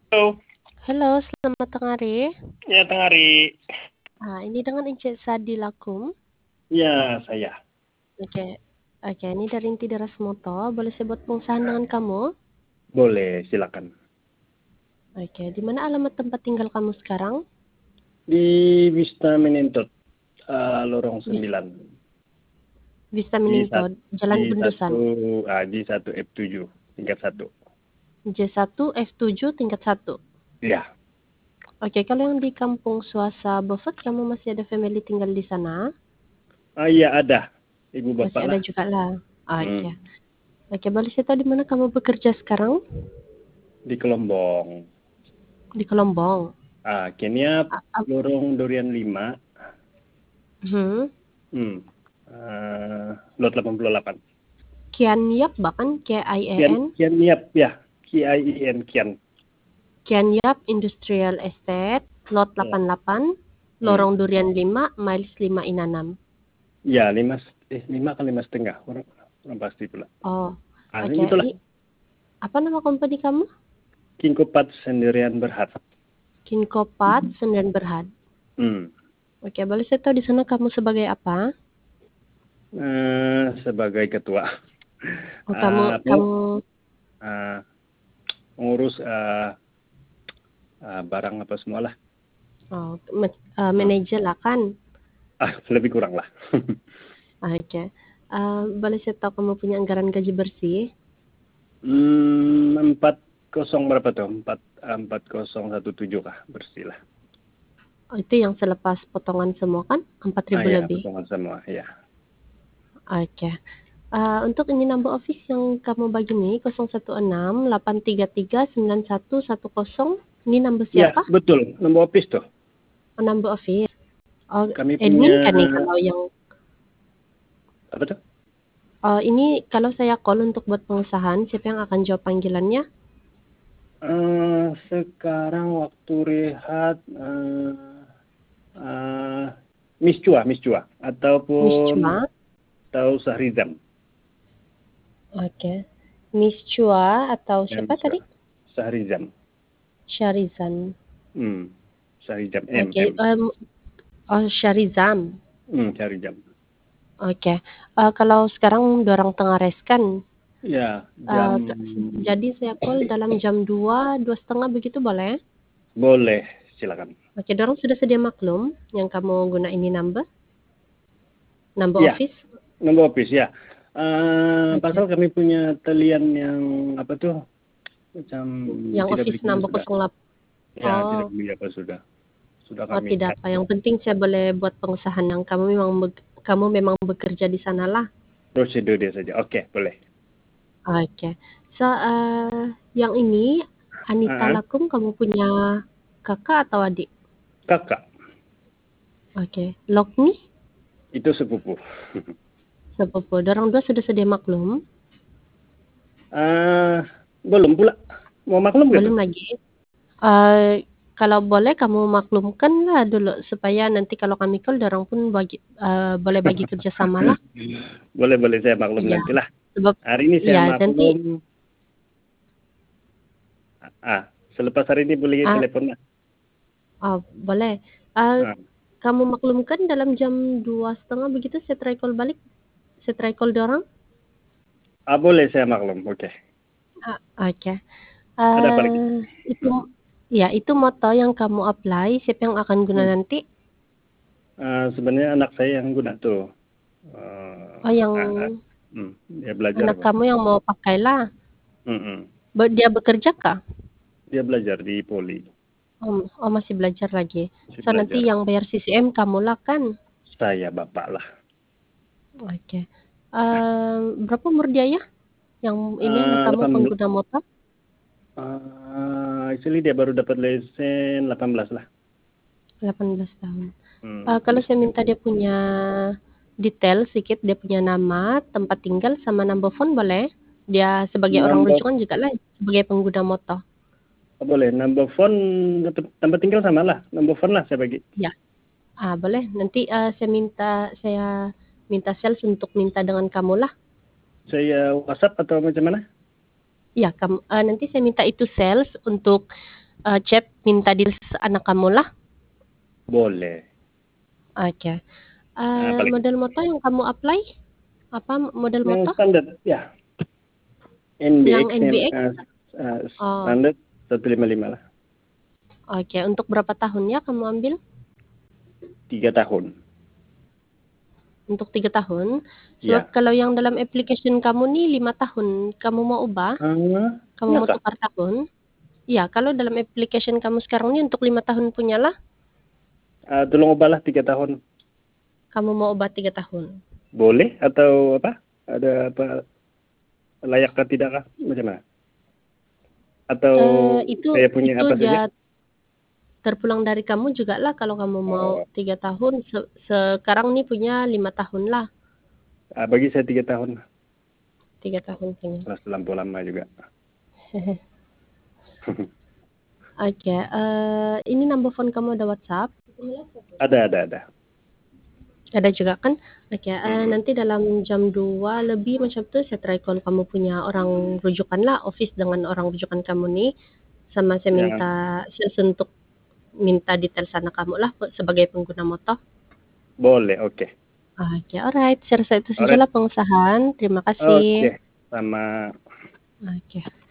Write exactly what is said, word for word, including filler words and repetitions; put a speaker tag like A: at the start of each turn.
A: Halo,
B: Halo, selamat tengah hari.
A: ya tengah hari.
B: Ah, ini dengan Encik Sadi Lakum.
A: Ya, saya.
B: Oke, oke. Ini dari Inti Deras Moto. Boleh saya buat pengusahaan dengan kamu?
A: Boleh, silakan.
B: Oke, di mana alamat tempat tinggal kamu sekarang?
A: Di Vista Menentot, uh, lorong
B: Bis,
A: sembilan.
B: Vista
A: Di
B: Minington,
A: satu,
B: Jalan
A: di
B: Bundusan.
A: satu, ah, di satu F tujuh, tingkat satu.
B: J satu F tujuh tingkat satu.
A: Ya,
B: Oke, kalau yang di Kampung Suasa Bofet, kamu masih ada family tinggal di sana?
A: ah, iya ada. Ibu
B: Masih
A: bapak
B: ada
A: lah.
B: juga lah. Oke.
A: Hmm.
B: Oke, boleh saya tahu di mana kamu bekerja sekarang?
A: Di Kelombong.
B: Di Kelombong.
A: Ah, Kenya,
B: Ah, ah,
A: lorong Durian lima.
B: hmm.
A: Hmm. Uh, lot delapan puluh delapan.
B: Kian Yap bahkan K I E
A: Kian,
B: N.
A: Kian Niap, ya. K I I N, Kian.
B: Kian Yap Industrial Estate, lot
A: Ya.
B: delapan puluh delapan,
A: Hmm.
B: Lorong Durian lima, Miles lima Inanam.
A: Ya, lima, eh, lima ke lima setengah. Orang, orang pasti pula.
B: Oh,
A: Ah,
B: oke.
A: itulah.
B: I- Apa nama company kamu?
A: Kingkopat sendirian berhad.
B: Kinkopat Senen Berhad.
A: Hmm.
B: Oke, boleh saya tahu di sana kamu sebagai apa?
A: Eh, sebagai ketua.
B: Oh, kamu
A: Uh,
B: kamu
A: uh, mengurus uh, uh, barang apa semua lah.
B: oh, ma- eh,
A: Hmm.
B: manajer lah kan?
A: Ah, lebih kurang lah.
B: Oke. Eh, boleh saya tahu kamu punya anggaran gaji bersih?
A: hmm, empat kosong berapa tuh? Empat empat kosong satu tujuh kah bersih lah.
B: Oh, itu yang selepas potongan semua kan? Empat
A: Ah
B: ribu
A: ya,
B: lebih.
A: potongan semua ya.
B: Oke. Eh, untuk ini number office yang kamu bagi nih nol satu enam delapan tiga tiga sembilan satu satu nol. Ini number
A: Ya,
B: siapa?
A: betul. Nomor office tuh.
B: Oh, number office. Oh,
A: Kami punya
B: admin kan nih kalau yang
A: apa tuh?
B: oh, ini kalau saya call untuk buat pengusahaan, siapa yang akan jawab panggilannya?
A: Uh, sekarang waktu rehat uh, uh, Miss Chua, Miss Chua
B: Miss
A: ataupun
B: Chua.
A: atau Sahrizam.
B: Oke. Miss Chua atau
A: Ya,
B: siapa
A: Miss Chua.
B: tadi?
A: Sahrizam.
B: Syarizan.
A: Hmm. Sahrizam M
B: Oke.
A: M.
B: em, oh, Syarizam.
A: Hmm, Sahrizam.
B: Oke. Eh, kalau sekarang dorang tengah res kan?
A: Ya,
B: Eh,
A: jam
B: jadi saya call dalam jam dua, dua setengah begitu boleh?
A: boleh, silakan.
B: Oke, dorong sudah sedia maklum yang kamu guna ini number? Number
A: Ya,
B: office?
A: nomor office ya. Uh,
B: Oke.
A: pasal kami punya talian yang apa tuh macam
B: Yang
A: tidak
B: office
A: begitu
B: number
A: sudah.
B: nol delapan.
A: Ya,
B: Oh,
A: tidak begitu apa sudah. Sudah
B: oh
A: kami
B: tidak
A: cut.
B: apa. Yang penting saya boleh buat pengusahaan yang kamu memang be- kamu memang bekerja di sana lah.
A: Prosedur dia saja. Oke, boleh.
B: Oke. So, eh, yang ini Anita
A: Uh-huh.
B: Lakum kamu punya kakak atau adik?
A: Kakak,
B: Oke. Lokni
A: itu sepupu.
B: sepupu. Dorong dua sudah sedia maklum?
A: Ah, belum pula. Mau maklum gitu?
B: Belum lagi. Eh, kalau boleh kamu maklumkan lah dulu supaya nanti kalau kami call dorong pun bagi eh, boleh bagi kerjasama lah.
A: Boleh, boleh saya maklum
B: Iya.
A: nantilah.
B: Sebab
A: Hari ini saya
B: ya nanti
A: maklum. Ah, selepas hari ini boleh
B: ah,
A: telepon lah.
B: oh, boleh. Ah,
A: Ah,
B: kamu maklumkan dalam jam dua setengah begitu saya try call balik. Saya try call dorong.
A: ah boleh saya maklum. Oke.
B: Ah, oke.
A: Ada apa lagi?
B: Eh, itu ya itu moto yang kamu apply. Siapa yang akan guna
A: Hmm.
B: nanti?
A: Ah, sebenarnya anak saya yang guna tuh. Ah,
B: Oh, yang
A: ah, ah. Hmm, dia belajar
B: anak
A: kok.
B: kamu yang mau pakai lah.
A: Mm-mm.
B: Be- Dia bekerja kah?
A: Dia belajar di Poli.
B: Oh, oh, masih belajar lagi.
A: Masih
B: So nanti
A: belajar.
B: yang bayar C C M kamu lah kan?
A: Saya bapak lah.
B: Oke. Eh, berapa umur dia ya? Yang ini anak
A: Ah,
B: kamu
A: delapan belas.
B: pengguna motor?
A: Ah, actually dia baru dapat lesen delapan belas lah.
B: delapan belas tahun.
A: Hmm,
B: Eh, kalau
A: habis
B: saya
A: itu.
B: minta dia punya detail sedikit, dia punya nama, tempat tinggal, sama number phone boleh? Dia sebagai orang
A: Number,
B: rujukan juga lah sebagai pengguna motor.
A: oh, boleh. Number phone, tempat tempat tinggal sama lah. Number phone lah saya bagi.
B: Ya, ah boleh. Nanti eh, saya minta saya minta sales untuk minta dengan kamu lah.
A: Saya WhatsApp atau macam mana?
B: Ya, kamu, eh, nanti saya minta itu sales untuk uh, chat minta details anak kamu lah.
A: Boleh.
B: Oke.
A: Nah,
B: Uh,
A: paling
B: model motor yang kamu apply? Apa model
A: yang
B: motor?
A: standar, ya. N B X
B: Yang N B
A: yang
B: X?
A: uh, uh,
B: Oh,
A: standar seratus lima puluh lima lah.
B: oke. Untuk berapa tahun ya kamu ambil?
A: Tiga tahun.
B: Untuk tiga tahun. Sebab
A: Ya.
B: kalau yang dalam application kamu nih lima tahun, kamu mau ubah?
A: Ah,
B: Kamu
A: ya
B: mau
A: kah?
B: tukar tahun? Ya, kalau dalam application kamu sekarang ini untuk lima tahun punya lah,
A: Uh, tolong ubahlah tiga tahun.
B: kamu mau ubah tiga tahun.
A: Boleh atau apa? Ada apa? Layakkah tidakkah? Macam mana? Atau
B: Eh, itu
A: saya punya
B: itu
A: apa saja?
B: ja- terpulang dari kamu juga lah kalau kamu mau
A: Oh,
B: tiga tahun. Se- sekarang nih punya lima tahun lah,
A: ah, bagi saya tiga tahun.
B: tiga tahun punya.
A: Pas lampu lama juga.
B: Oke, eh, ini number phone kamu ada WhatsApp?
A: Ada, ada, ada.
B: Ada juga kan? Oke, eh,
A: Hmm.
B: nanti dalam jam dua lebih macam tuh saya try call kamu punya orang rujukan lah, office dengan orang rujukan kamu nih. Sama saya
A: Yang
B: minta saya untuk minta detail sana kamu lah sebagai pengguna motor.
A: boleh, oke. Okay.
B: Oke, alright. Saya rasa itu
A: Alright,
B: sajalah pengusahaan. Terima
A: oke.
B: kasih.
A: Sama.
B: Oke.